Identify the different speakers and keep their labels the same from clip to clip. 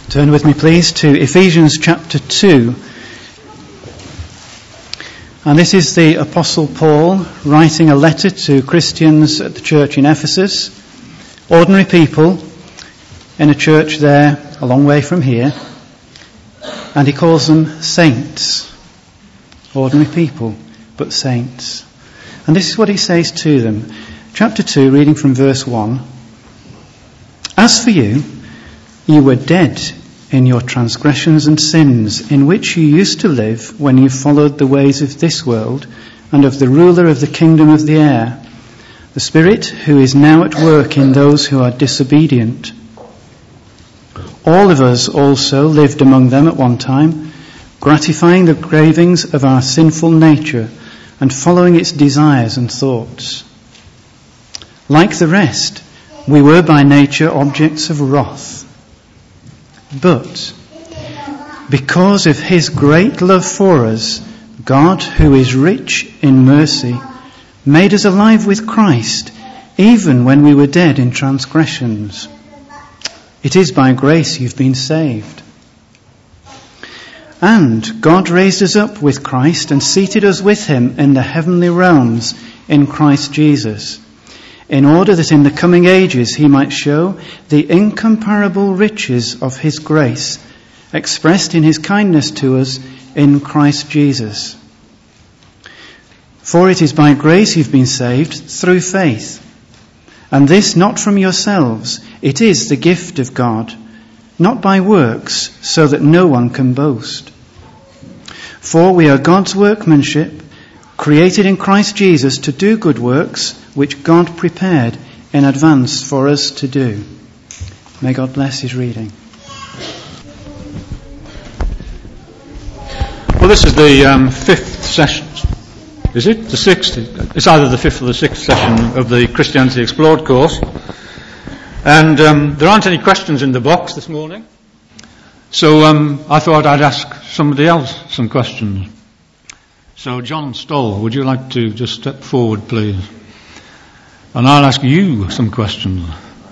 Speaker 1: Turn with me, please, to Ephesians chapter 2. And this is the Apostle Paul writing a letter to Christians at the church in Ephesus, ordinary people in a church there a long way from here. And he calls them saints. Ordinary people, but saints. And this is what he says to them. Chapter 2, reading from verse 1. As for you, you were dead in your transgressions and sins, in which you used to live when you followed the ways of this world and of the ruler of the kingdom of the air, the Spirit who is now at work in those who are disobedient. All of us also lived among them at one time, gratifying the cravings of our sinful nature and following its desires and thoughts. Like the rest, we were by nature objects of wrath. But because of his great love for us, God, who is rich in mercy, made us alive with Christ, even when we were dead in transgressions. It is by grace you've been saved. And God raised us up with Christ and seated us with him in the heavenly realms in Christ Jesus, in order that in the coming ages he might show the incomparable riches of his grace, expressed in his kindness to us in Christ Jesus. For it is by grace you've been saved through faith, and this not from yourselves, it is the gift of God, not by works, so that no one can boast. For we are God's workmanship, created in Christ Jesus to do good works, which God prepared in advance for us to do. May God bless his reading.
Speaker 2: Well, this is the fifth session. Is it? The sixth? It's either the fifth or the sixth session of the Christianity Explored course. And there aren't any questions in the box this morning. So I thought I'd ask somebody else some questions. So John Stoll, would you like to just step forward, please? And I'll ask you some questions.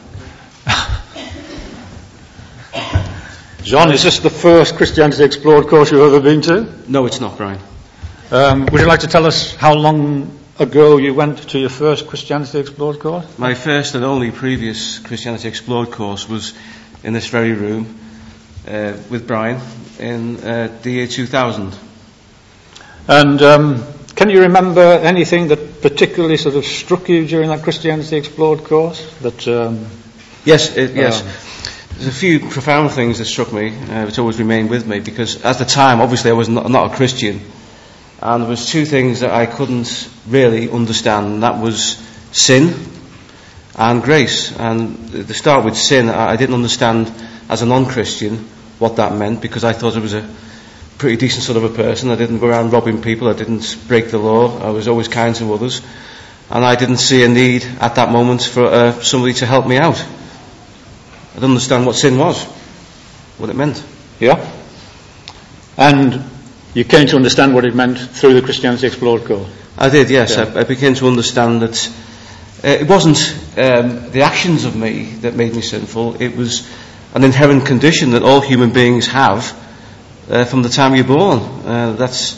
Speaker 2: John, is this the first Christianity Explored course you've ever been to?
Speaker 3: No, it's not, Brian.
Speaker 2: Would you like to tell us how long ago you went to your first Christianity Explored course?
Speaker 3: My first and only previous Christianity Explored course was in this very room with Brian in the year 2000.
Speaker 2: And can you remember anything that particularly sort of struck you during that Christianity Explored course?
Speaker 3: Yes. There's a few profound things that struck me, which always remain with me, because at the time, obviously, I was not a Christian, and there was two things that I couldn't really understand, and that was sin and grace. And to start with sin, I didn't understand as a non-Christian what that meant, because I thought I was a pretty decent sort of a person. I didn't go around robbing people, I didn't break the law, I was always kind to others, and I didn't see a need at that moment for somebody to help me out. I didn't understand what sin was, what it meant.
Speaker 2: Yeah? And you came to understand what it meant through the Christianity Explored course?
Speaker 3: I did, yes.
Speaker 2: Yeah.
Speaker 3: I began to understand that it wasn't the actions of me that made me sinful, it was an inherent condition that all human beings have from the time you're born. That's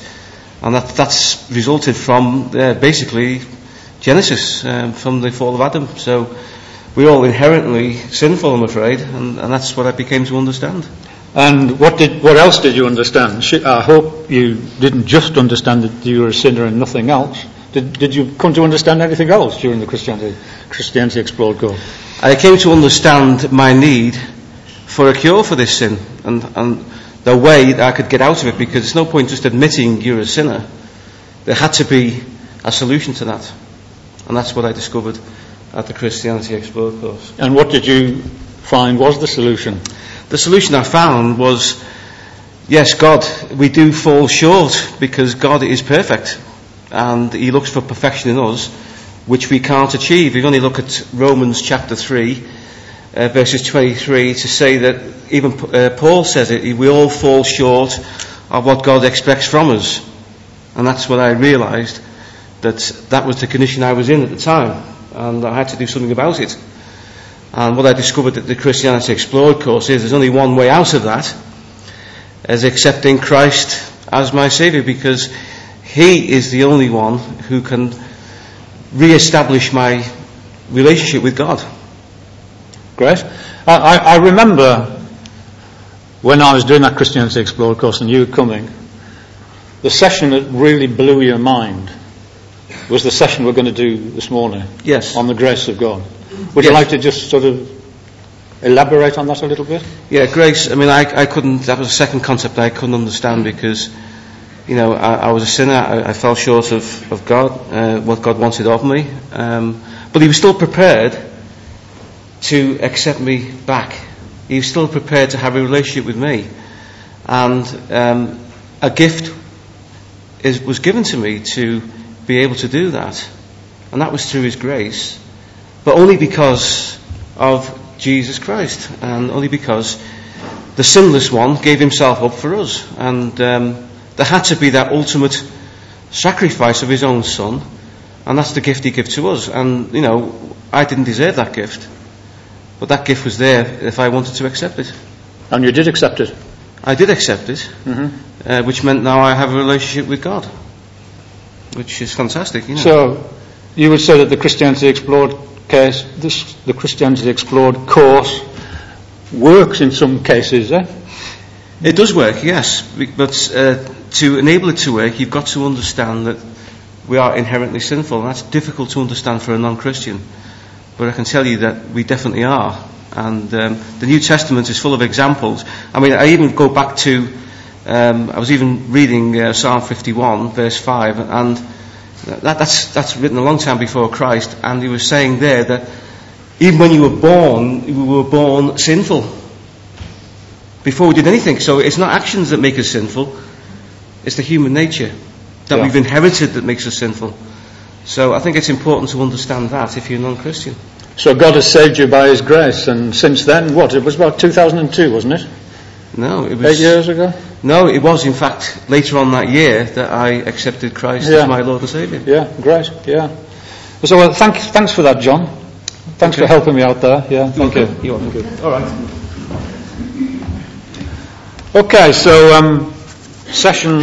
Speaker 3: resulted from basically Genesis, from the fall of Adam. So we're all inherently sinful, I'm afraid, and that's what I became to understand.
Speaker 2: And what else did you understand? I hope you didn't just understand that you were a sinner and nothing else. Did you come to understand anything else during the Christianity Explored course?
Speaker 3: I came to understand my need for a cure for this sin, and the way that I could get out of it, because there's no point just admitting you're a sinner. There had to be a solution to that, and that's what I discovered at the Christianity Explored course.
Speaker 2: And what did you find was the solution?
Speaker 3: The solution I found was, yes, God, we do fall short, because God is perfect, and he looks for perfection in us, which we can't achieve. We only look at Romans chapter 3, verses 23, to say that even Paul says it, we all fall short of what God expects from us. And that's what I realised, that was the condition I was in at the time, and I had to do something about it. And what I discovered at the Christianity Explored course is there's only one way out of that, as accepting Christ as my Saviour, because He is the only one who can re-establish my relationship with God.
Speaker 2: Great. I remember when I was doing that Christianity Explored course and you were coming, the session that really blew your mind was the session we're going to do this morning.
Speaker 3: Yes.
Speaker 2: On the grace of God. Would you like to just sort of elaborate on that a little bit?
Speaker 3: Yeah, grace. I mean, I couldn't. That was a second concept I couldn't understand because, I was a sinner. I fell short of God, what God wanted of me. But He was still prepared to accept me back. He was still prepared to have a relationship with me, and a gift was given to me to be able to do that, and that was through His grace, but only because of Jesus Christ, and only because the sinless one gave Himself up for us, and there had to be that ultimate sacrifice of His own Son, and that's the gift He gave to us. And I didn't deserve that gift, but that gift was there if I wanted to accept it.
Speaker 2: And you did accept it?
Speaker 3: I did accept it, which meant now I have a relationship with God, which is fantastic.
Speaker 2: So you would say that the Christianity Explored the Christianity Explored course works in some cases, eh?
Speaker 3: It does work, yes, but to enable it to work, you've got to understand that we are inherently sinful, and that's difficult to understand for a non-Christian. But I can tell you that we definitely are. And the New Testament is full of examples. I mean, I even go back to, I was even reading Psalm 51, verse 5, and that's written a long time before Christ, and he was saying there that even when you were born sinful, before we did anything. So it's not actions that make us sinful, it's the human nature that we've inherited that makes us sinful. So I think it's important to understand that if you're non-Christian.
Speaker 2: So God has saved you by His grace, and since then, it was about 2002, wasn't it?
Speaker 3: No, it was
Speaker 2: 8 years ago?
Speaker 3: No, it was in fact later on that year that I accepted Christ as my Lord and Saviour.
Speaker 2: Yeah, great, yeah. So thanks for that, John. Thanks for helping me out there. Yeah, thank you.
Speaker 3: You're welcome. Good. All right.
Speaker 2: Okay, so session,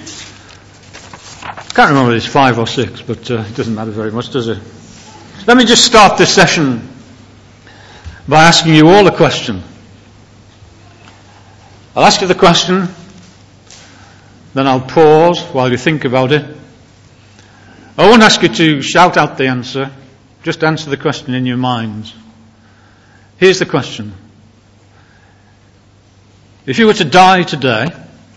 Speaker 2: I can't remember if it's 5 or 6, but it doesn't matter very much, does it? Let me just start this session by asking you all a question. I'll ask you the question, then I'll pause while you think about it. I won't ask you to shout out the answer, just answer the question in your minds. Here's the question. If you were to die today,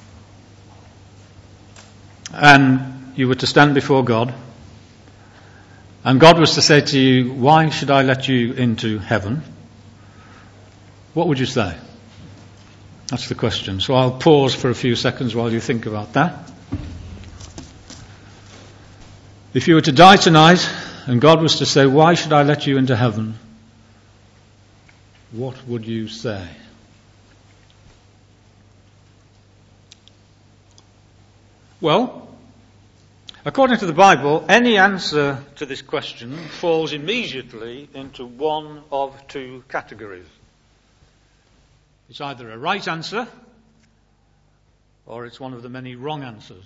Speaker 2: and you were to stand before God, and God was to say to you, why should I let you into heaven? What would you say? That's the question. So I'll pause for a few seconds while you think about that. If you were to die tonight, and God was to say, why should I let you into heaven? What would you say? Well, according to the Bible, any answer to this question falls immediately into one of two categories. It's either a right answer, or it's one of the many wrong answers.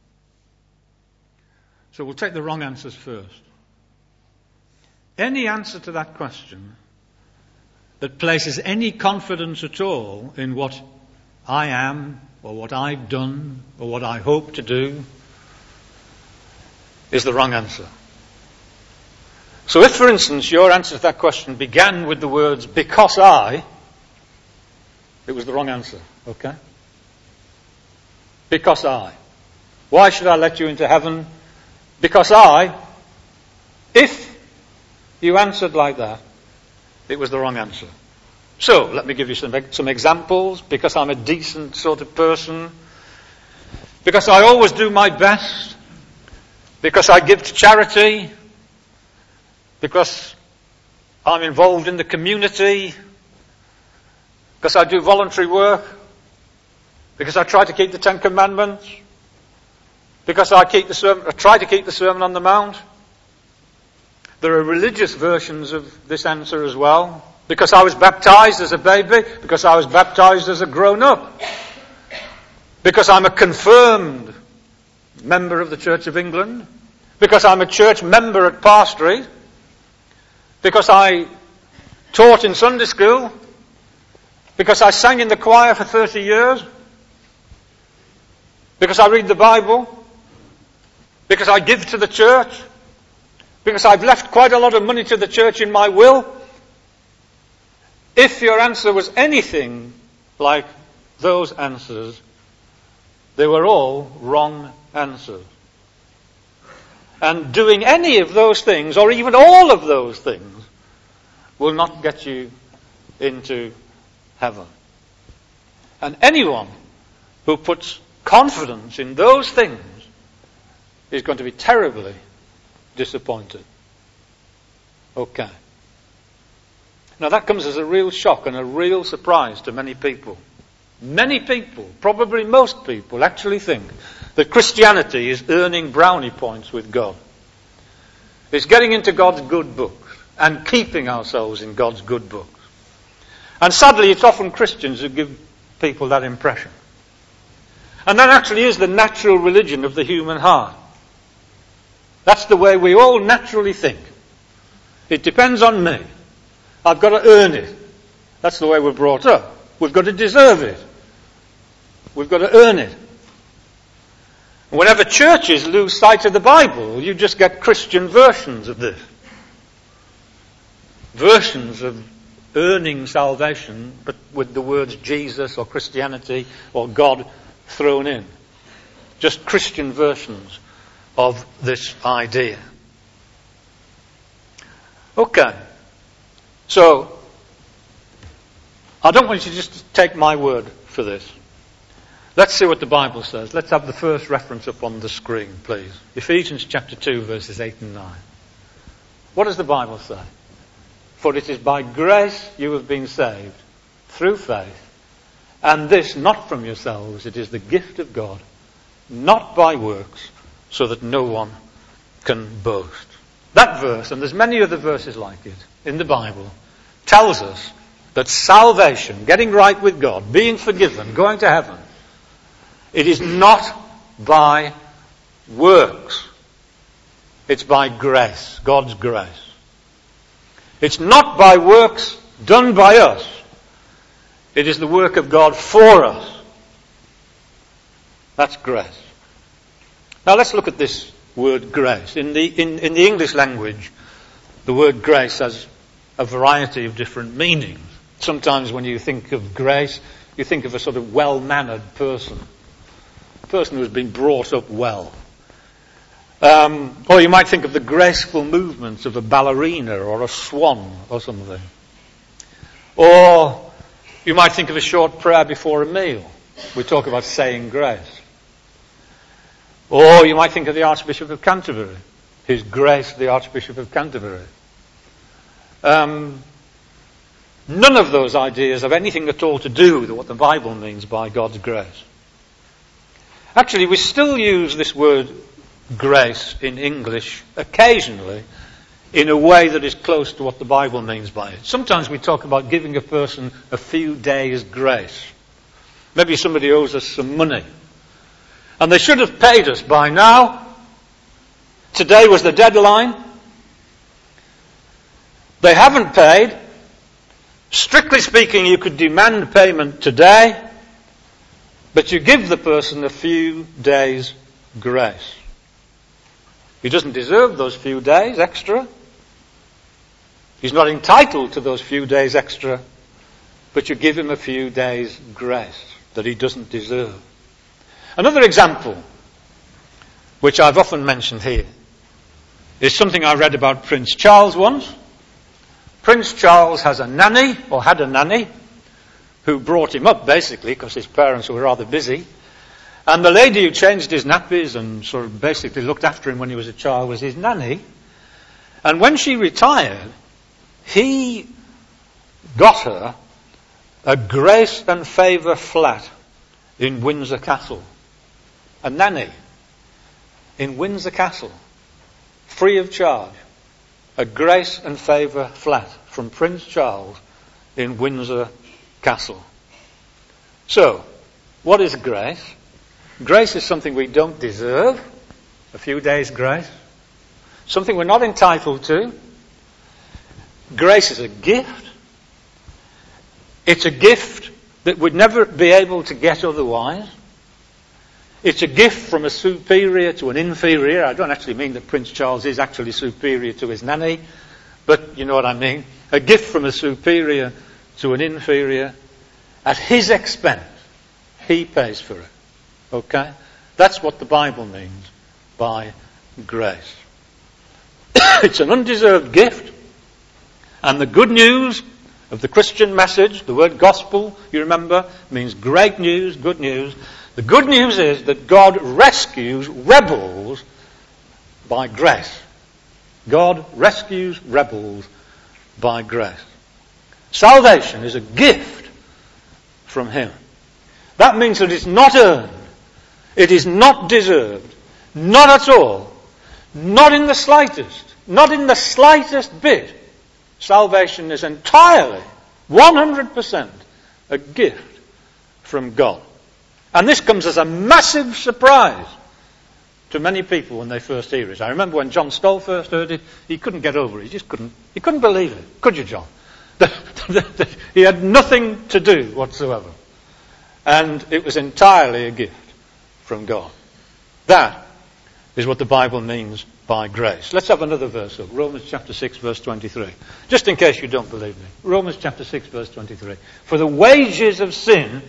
Speaker 2: So we'll take the wrong answers first. Any answer to that question that places any confidence at all in what I am, or what I've done, or what I hope to do, is the wrong answer. So if, for instance, your answer to that question began with the words, because I, it was the wrong answer, okay? Because I. Why should I let you into heaven? Because I. If you answered like that, it was the wrong answer. So, let me give you some examples. Because I'm a decent sort of person. Because I always do my best. Because I give to charity. Because I'm involved in the community. Because I do voluntary work. Because I try to keep the Ten Commandments. Because I try to keep the Sermon on the Mount. There are religious versions of this answer as well. Because I was baptized as a baby? Because I was baptized as a grown-up? Because I'm a confirmed member of the Church of England? Because I'm a church member at Parr Street? Because I taught in Sunday school? Because I sang in the choir for 30 years? Because I read the Bible? Because I give to the church? Because I've left quite a lot of money to the church in my will? If your answer was anything like those answers, they were all wrong answers. And doing any of those things, or even all of those things, will not get you into heaven. And anyone who puts confidence in those things is going to be terribly disappointed. Okay. Now that comes as a real shock and a real surprise to many people. Many people, probably most people, actually think that Christianity is earning brownie points with God. It's getting into God's good books and keeping ourselves in God's good books. And sadly, it's often Christians who give people that impression. And that actually is the natural religion of the human heart. That's the way we all naturally think. It depends on me. I've got to earn it. That's the way we're brought up. We've got to deserve it. We've got to earn it. Whenever churches lose sight of the Bible, you just get Christian versions of this. Versions of earning salvation, but with the words Jesus or Christianity or God thrown in. Just Christian versions of this idea. Okay. So, I don't want you to just take my word for this. Let's see what the Bible says. Let's have the first reference up on the screen, please. Ephesians chapter 2, verses 8 and 9. What does the Bible say? For it is by grace you have been saved, through faith, and this not from yourselves, it is the gift of God, not by works, so that no one can boast. That verse, and there's many other verses like it in the Bible, tells us that salvation, getting right with God, being forgiven, going to heaven, it is not by works. It's by grace, God's grace. It's not by works done by us. It is the work of God for us. That's grace. Now let's look at this word grace. In the English language, the word grace has a variety of different meanings. Sometimes when you think of grace, you think of a sort of well-mannered person. A person who has been brought up well. Or you might think of the graceful movements of a ballerina or a swan or something. Or you might think of a short prayer before a meal. We talk about saying grace. Or you might think of the Archbishop of Canterbury. His Grace the Archbishop of Canterbury. None of those ideas have anything at all to do with what the Bible means by God's grace. Actually, we still use this word grace in English occasionally in a way that is close to what the Bible means by it. Sometimes we talk about giving a person a few days' grace. Maybe somebody owes us some money. And they should have paid us by now. Today was the deadline. They haven't paid. Strictly speaking, you could demand payment today, but you give the person a few days' grace. He doesn't deserve those few days extra. He's not entitled to those few days extra, but you give him a few days' grace that he doesn't deserve. Another example, which I've often mentioned here, is something I read about Prince Charles once. Prince Charles has a nanny, or had a nanny, who brought him up basically because his parents were rather busy. And the lady who changed his nappies and sort of basically looked after him when he was a child was his nanny. And when she retired, he got her a grace and favour flat in Windsor Castle. A nanny in Windsor Castle, free of charge. A grace and favour flat from Prince Charles in Windsor Castle. So, what is grace? Grace is something we don't deserve. A few days' grace. Something we're not entitled to. Grace is a gift. It's a gift that we'd never be able to get otherwise. It's a gift from a superior to an inferior. I don't actually mean that Prince Charles is actually superior to his nanny, but you know what I mean. A gift from a superior to an inferior. At his expense, he pays for it. Okay? That's what the Bible means by grace. It's an undeserved gift. And the good news of the Christian message, the word gospel, you remember, means great news, good news. The good news is that God rescues rebels by grace. God rescues rebels by grace. Salvation is a gift from Him. That means that it's not earned. It is not deserved. Not at all. Not in the slightest. Not in the slightest bit. Salvation is entirely, 100%, a gift from God. And this comes as a massive surprise to many people when they first hear it. I remember when John Stoll first heard it, he couldn't get over it. He couldn't believe it. Could you, John? He had nothing to do whatsoever. And it was entirely a gift from God. That is what the Bible means by grace. Let's have another verse up. Romans chapter 6 verse 23. Just in case you don't believe me. Romans chapter 6 verse 23. For the wages of sin,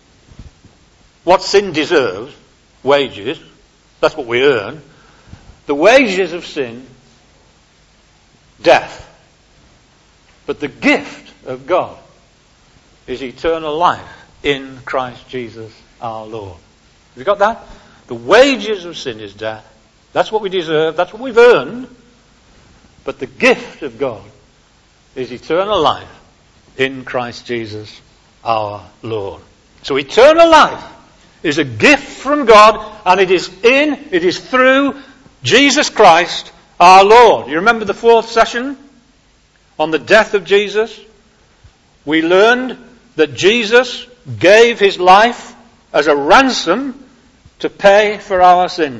Speaker 2: what sin deserves, wages, that's what we earn. The wages of sin, death. But the gift of God is eternal life in Christ Jesus our Lord. Have you got that? The wages of sin is death. That's what we deserve. That's what we've earned. But the gift of God is eternal life in Christ Jesus our Lord. So eternal life is a gift from God, and it is through Jesus Christ our Lord. You remember the fourth session on the death of Jesus? We learned that Jesus gave his life as a ransom to pay for our sins.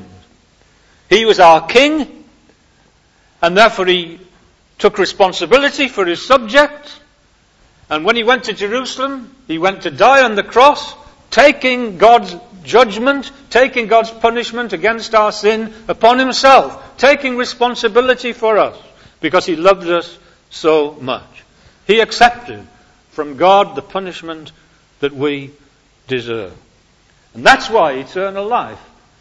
Speaker 2: He was our king, and therefore he took responsibility for his subjects. And when he went to Jerusalem, he went to die on the cross, taking God's judgment, taking God's punishment against our sin upon himself, taking responsibility for us, because he loved us so much. He accepted from God the punishment that we deserve. And that's why eternal life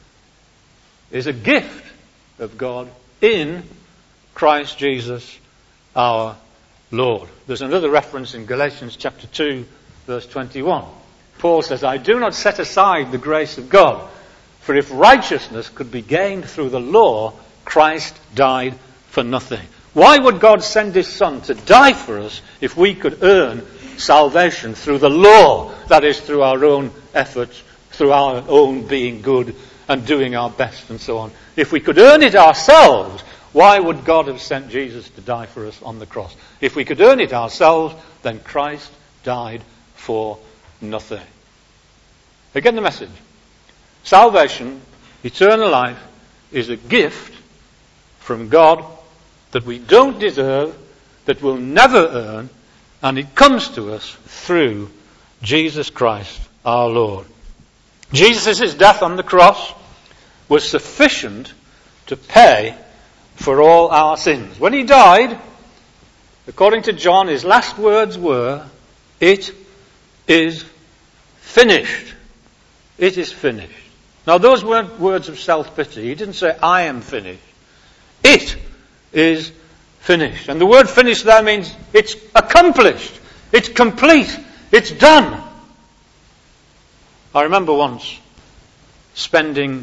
Speaker 2: is a gift of God in Christ Jesus our Lord. There's another reference in Galatians chapter 2 verse 21. Paul says, I do not set aside the grace of God, for if righteousness could be gained through the law, Christ died for nothing. Why would God send his Son to die for us if we could earn salvation through the law? That is, through our own efforts, through our own being good and doing our best and so on. If we could earn it ourselves, why would God have sent Jesus to die for us on the cross? If we could earn it ourselves, then Christ died for nothing. Again, the message. Salvation, eternal life, is a gift from God that we don't deserve, that we'll never earn, and it comes to us through Jesus Christ our Lord. Jesus' death on the cross was sufficient to pay for all our sins. When he died, according to John, his last words were, it is finished. It is finished. Now those weren't words of self-pity. He didn't say, I am finished. It is finished. And the word finished there means it's accomplished. It's complete. It's done. I remember once spending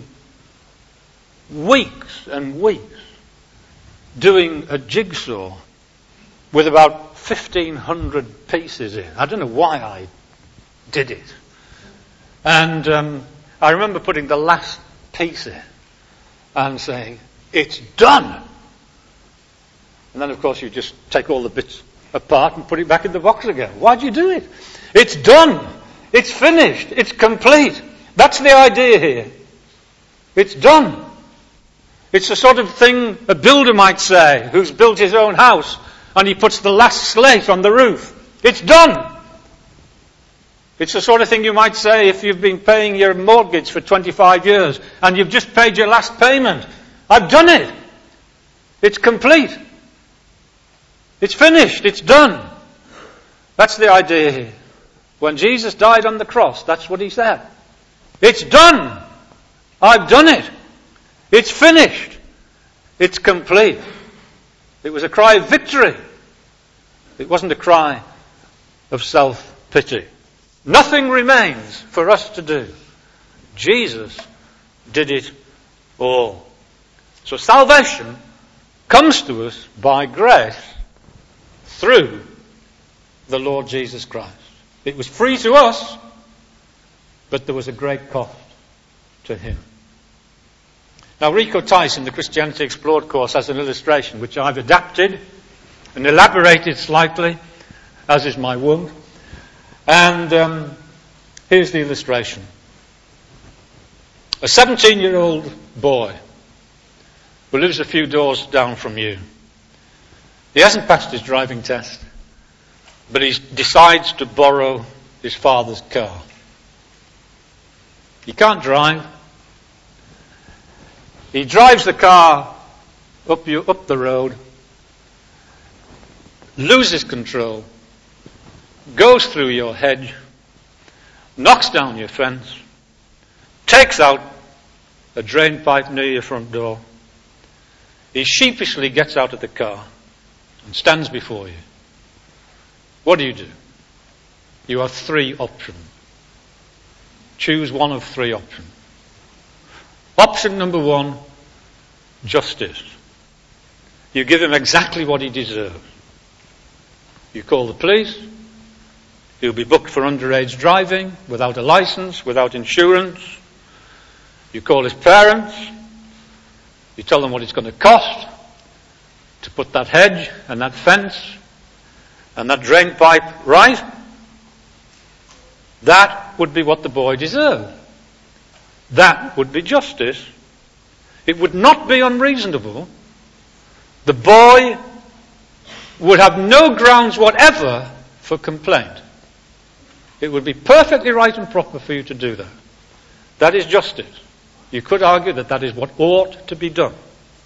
Speaker 2: weeks and weeks doing a jigsaw with about 1,500 pieces in. I don't know why I did it. And I remember putting the last piece in and saying, it's done. And then, of course, you just take all the bits apart and put it back in the box again. Why do you do it? It's done. It's finished. It's complete. That's the idea here. It's done. It's the sort of thing a builder might say, who's built his own house, and he puts the last slate on the roof. It's done. It's the sort of thing you might say if you've been paying your mortgage for 25 years, and you've just paid your last payment. I've done it. It's complete. It's finished. It's done. That's the idea here. When Jesus died on the cross, that's what he said. It's done. I've done it. It's finished. It's complete. It was a cry of victory. It wasn't a cry of self-pity. Nothing remains for us to do. Jesus did it all. So salvation comes to us by grace through the Lord Jesus Christ. It was free to us, but there was a great cost to him. Now, Rico Tice in the Christianity Explored course has an illustration which I've adapted and elaborated slightly, as is my wont. And here's the illustration. A 17-year-old boy who lives a few doors down from you. He hasn't passed his driving test, but he decides to borrow his father's car. He can't drive. He drives the car up the road, loses control, goes through your hedge, knocks down your fence, takes out a drain pipe near your front door. He sheepishly gets out of the car and stands before you. What do? You have three options. Choose one of three options. Option number one, justice. You give him exactly what he deserves. You call the police. He'll be booked for underage driving, without a license, without insurance. You call his parents. You tell them what it's going to cost to put that hedge and that fence and that drain pipe right. That would be what the boy deserved. That would be justice. It would not be unreasonable. The boy would have no grounds whatever for complaint. It would be perfectly right and proper for you to do that. That is justice. You could argue that that is what ought to be done.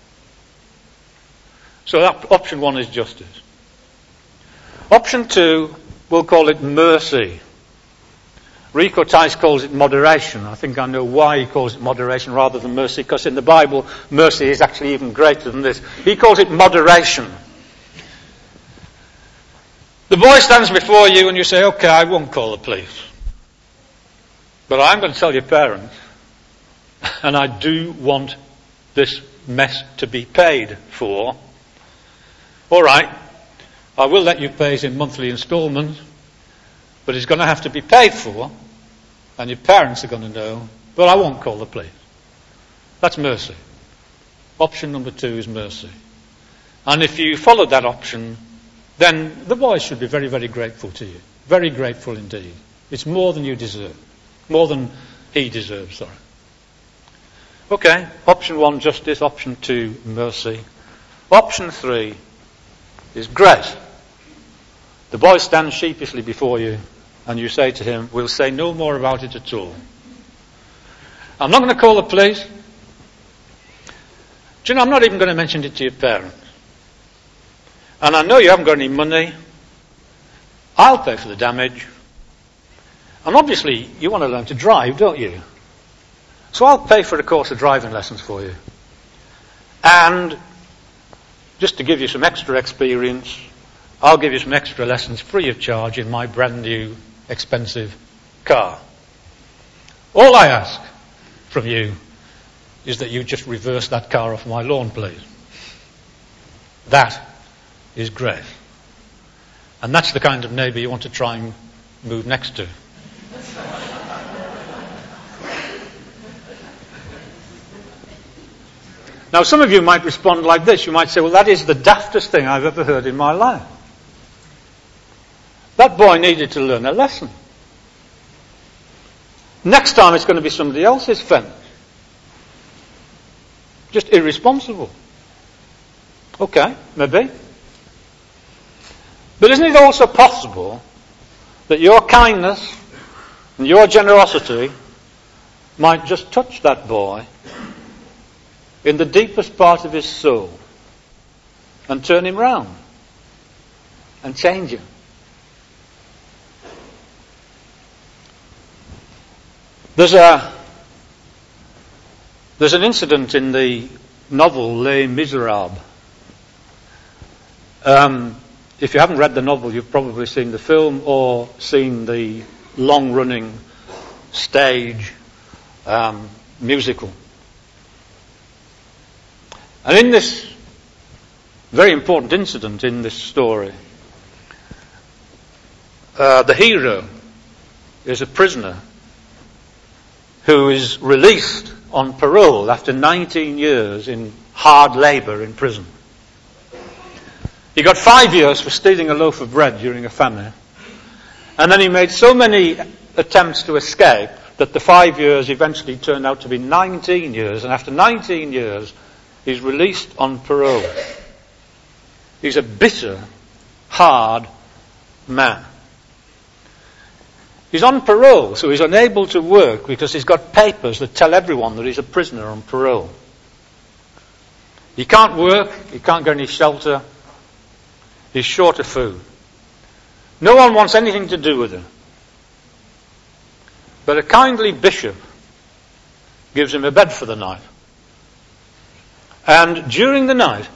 Speaker 2: So that option one is justice. Option two, we'll call it mercy. Rico Tice calls it moderation. I think I know why he calls it moderation rather than mercy, because in the Bible, mercy is actually even greater than this. He calls it moderation. The boy stands before you and you say, okay, I won't call the police. But I'm going to tell your parents, and I do want this mess to be paid for. All right, I will let you pay it in monthly instalments, but it's going to have to be paid for, and your parents are going to know, but I won't call the police. That's mercy. Option number two is mercy. And if you followed that option, then the boy should be very, very grateful to you. Very grateful indeed. It's more than you deserve. More than he deserves, sorry. Okay, option one, justice. Option two, mercy. Option three is grace. The boy stands sheepishly before you, and you say to him, we'll say no more about it at all. I'm not going to call the police. Do you know, I'm not even going to mention it to your parents. And I know you haven't got any money. I'll pay for the damage. And obviously, you want to learn to drive, don't you? So I'll pay for a course of driving lessons for you. And just to give you some extra experience, I'll give you some extra lessons free of charge in my brand new, expensive car. All I ask from you is that you just reverse that car off my lawn, please. That is grace. And that's the kind of neighbour you want to try and move next to. Now, some of you might respond like this. You might say, well, that is the daftest thing I've ever heard in my life. That boy needed to learn a lesson. Next time it's going to be somebody else's fence. Just irresponsible. Okay, maybe. But isn't it also possible that your kindness and your generosity might just touch that boy in the deepest part of his soul and turn him round and change him? There's an incident in the novel Les Miserables. If you haven't read the novel, you've probably seen the film or seen the long-running stage musical. And in this very important incident in this story, the hero is a prisoner who is released on parole after 19 years in hard labour in prison. He got 5 years for stealing a loaf of bread during a famine. And then he made so many attempts to escape that the 5 years eventually turned out to be 19 years. And after 19 years, he's released on parole. He's a bitter, hard man. He's on parole, so he's unable to work because he's got papers that tell everyone that he's a prisoner on parole. He can't work, he can't get any shelter, he's short of food. No one wants anything to do with him. But a kindly bishop gives him a bed for the night. And during the night,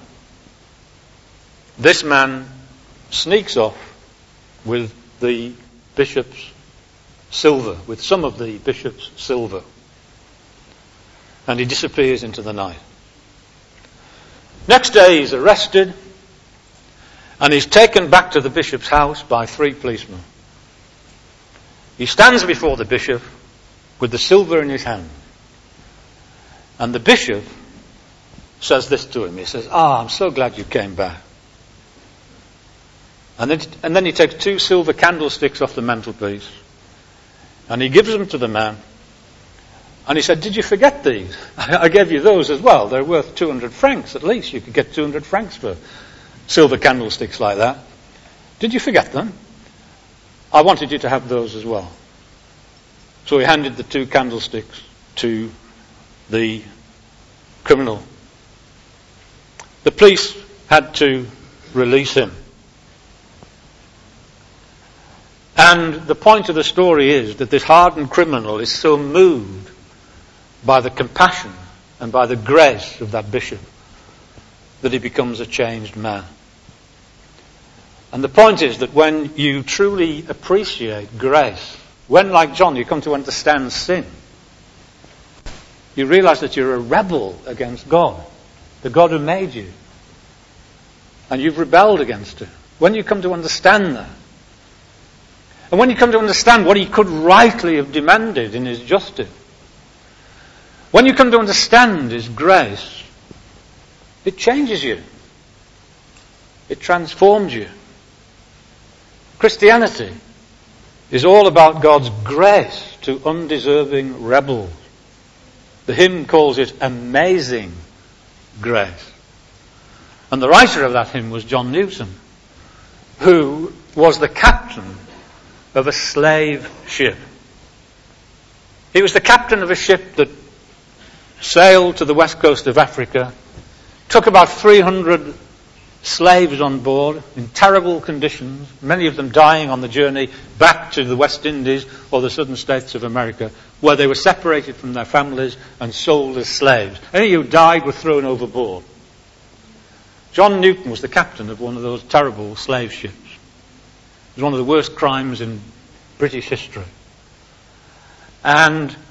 Speaker 2: this man sneaks off with the bishop's silver, with some of the bishop's silver. And he disappears into the night. Next day he's arrested and he's taken back to the bishop's house by 3 policemen. He stands before the bishop with the silver in his hand. And the bishop says this to him. He says, I'm so glad you came back. And then he takes 2 silver candlesticks off the mantelpiece and he gives them to the man. And he said, did you forget these? I gave you those as well. They're worth 200 francs at least. You could get 200 francs for silver candlesticks like that. Did you forget them? I wanted you to have those as well. So he handed the 2 candlesticks to the criminal. The police had to release him. And the point of the story is that this hardened criminal is so moved by the compassion and by the grace of that bishop that he becomes a changed man. And the point is that when you truly appreciate grace, when, like John, you come to understand sin, you realize that you're a rebel against God, the God who made you, and you've rebelled against him. When you come to understand that, and when you come to understand what he could rightly have demanded in his justice, when you come to understand his grace, it changes you. It transforms you. Christianity is all about God's grace to undeserving rebels. The hymn calls it amazing grace. And the writer of that hymn was John Newton, who was the captain of a slave ship. He was the captain of a ship that sailed to the west coast of Africa, took about 300 slaves on board in terrible conditions, many of them dying on the journey back to the West Indies or the southern states of America, where they were separated from their families and sold as slaves. Any who died were thrown overboard. John Newton was the captain of one of those terrible slave ships. It was one of the worst crimes in British history. And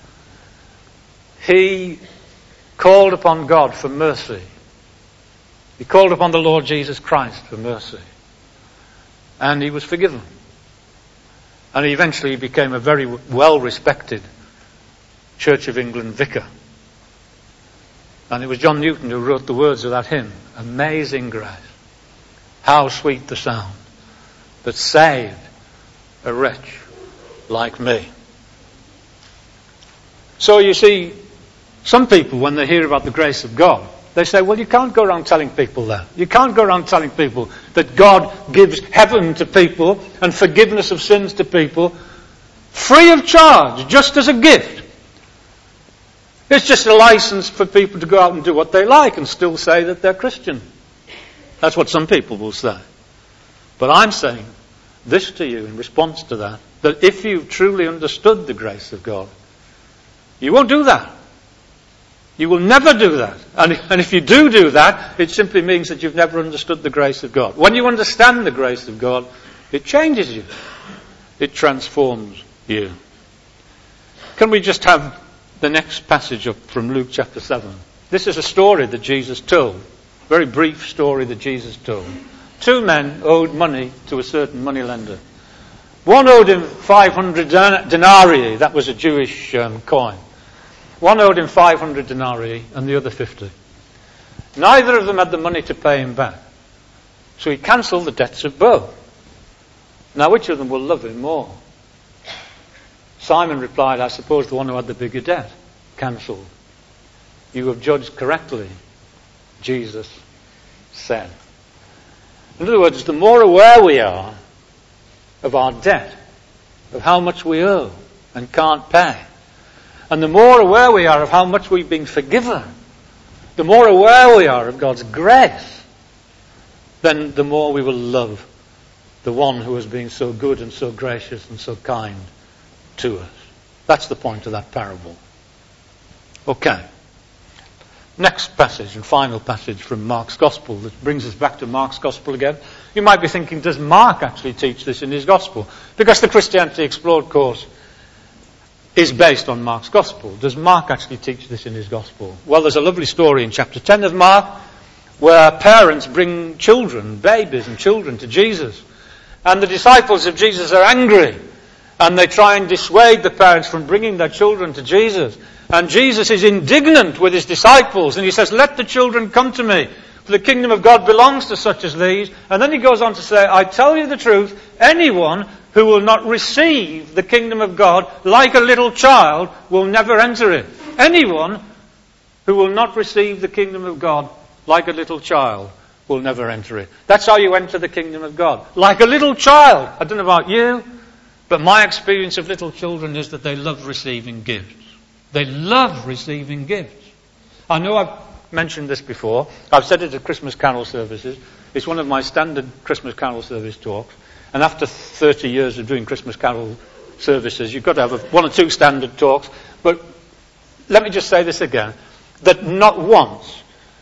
Speaker 2: he called upon God for mercy. He called upon the Lord Jesus Christ for mercy. And he was forgiven. And he eventually became a very well-respected Church of England vicar. And it was John Newton who wrote the words of that hymn, Amazing Grace. How sweet the sound that saved a wretch like me. So you see, some people, when they hear about the grace of God, they say, well, you can't go around telling people that. You can't go around telling people that God gives heaven to people and forgiveness of sins to people free of charge, just as a gift. It's just a license for people to go out and do what they like and still say that they're Christian. That's what some people will say. But I'm saying this to you in response to that, that if you've truly understood the grace of God, you won't do that. You will never do that. And if you do that, it simply means that you've never understood the grace of God. When you understand the grace of God, it changes you. It transforms you. Can we just have the next passage up from Luke chapter 7? This is a story that Jesus told. Very brief story that Jesus told. 2 men owed money to a certain moneylender. One owed him 500 denarii. That was a Jewish coin. One owed him 500 denarii and the other 50. Neither of them had the money to pay him back. So he cancelled the debts of both. Now which of them will love him more? Simon replied, I suppose the one who had the bigger debt. Cancelled. You have judged correctly, Jesus said. In other words, the more aware we are of our debt, of how much we owe and can't pay, and the more aware we are of how much we've been forgiven, the more aware we are of God's grace, then the more we will love the one who has been so good and so gracious and so kind to us. That's the point of that parable. Okay. Next passage and final passage from Mark's Gospel that brings us back to Mark's Gospel again. You might be thinking, does Mark actually teach this in his Gospel? Because the Christianity Explored course is based on Mark's Gospel. Does Mark actually teach this in his Gospel? Well, there's a lovely story in chapter 10 of Mark where parents bring children, babies and children to Jesus. And the disciples of Jesus are angry. And they try and dissuade the parents from bringing their children to Jesus. And Jesus is indignant with his disciples. And he says, let the children come to me. For the kingdom of God belongs to such as these. And then he goes on to say, I tell you the truth, anyone who will not receive the kingdom of God like a little child will never enter it. Anyone who will not receive the kingdom of God like a little child will never enter it. That's how you enter the kingdom of God. Like a little child. I don't know about you, but my experience of little children is that they love receiving gifts. They love receiving gifts. I know I've mentioned this before. I've said it at Christmas carol services. It's one of my standard Christmas carol service talks. And after 30 years of doing Christmas carol services, you've got to have one or two standard talks. But let me just say this again, that not once,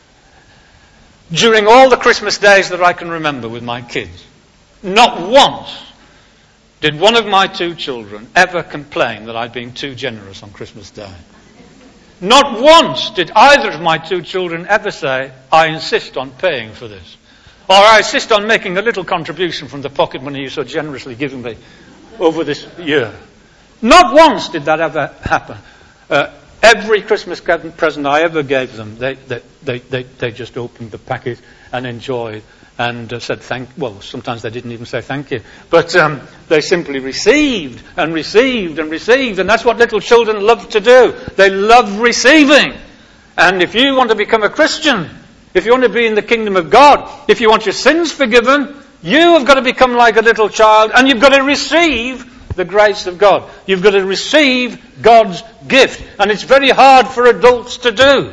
Speaker 2: during all the Christmas days that I can remember with my kids, not once did one of my 2 children ever complain that I'd been too generous on Christmas Day. Not once did either of my 2 children ever say, I insist on paying for this. Or I insist on making a little contribution from the pocket money you so generously given me over this year. Not once did that ever happen. Every Christmas present I ever gave them, they just opened the packet and enjoyed and said well, sometimes they didn't even say thank you. But they simply received and received and received. And that's what little children love to do. They love receiving. And if you want to become a Christian, if you want to be in the kingdom of God, if you want your sins forgiven, you have got to become like a little child and you've got to receive the grace of God. You've got to receive God's gift. And it's very hard for adults to do.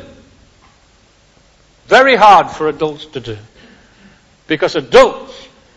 Speaker 2: Very hard for adults to do. Because adults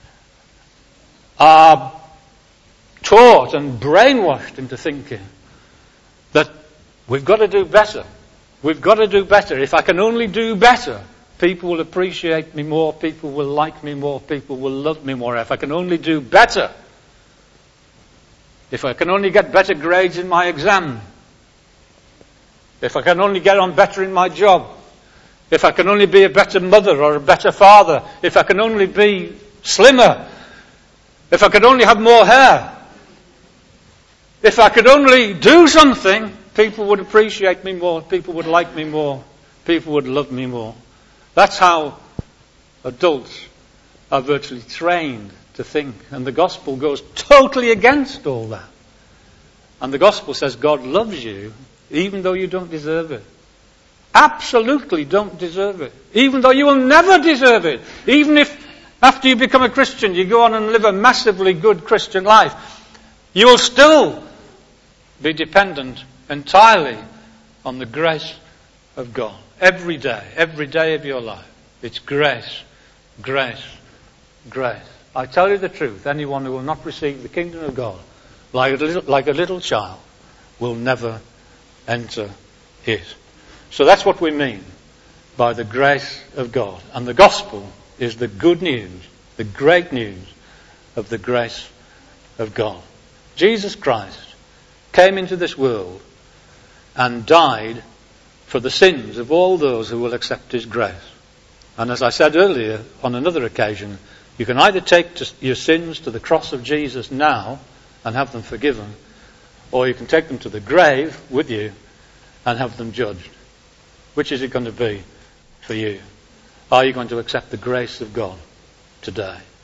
Speaker 2: are taught and brainwashed into thinking that we've got to do better. We've got to do better. If I can only do better, people will appreciate me more, people will like me more, people will love me more. If I can only do better. If I can only get better grades in my exam. If I can only get on better in my job. If I can only be a better mother or a better father. If I can only be slimmer. If I could only have more hair. If I could only do something, people would appreciate me more, people would like me more, people would love me more. That's how adults are virtually trained to think. And the gospel goes totally against all that. And the gospel says God loves you even though you don't deserve it. Absolutely don't deserve it. Even though you will never deserve it. Even if after you become a Christian you go on and live a massively good Christian life, you will still be dependent entirely on the grace of God. Every day of your life. It's grace, grace, grace. I tell you the truth, anyone who will not receive the kingdom of God like a little child will never enter it. So that's what we mean by the grace of God. And the gospel is the good news, the great news of the grace of God. Jesus Christ came into this world and died for the sins of all those who will accept his grace. And as I said earlier on another occasion, you can either take your sins to the cross of Jesus now and have them forgiven, or you can take them to the grave with you and have them judged. Which is it going to be for you? Are you going to accept the grace of God today?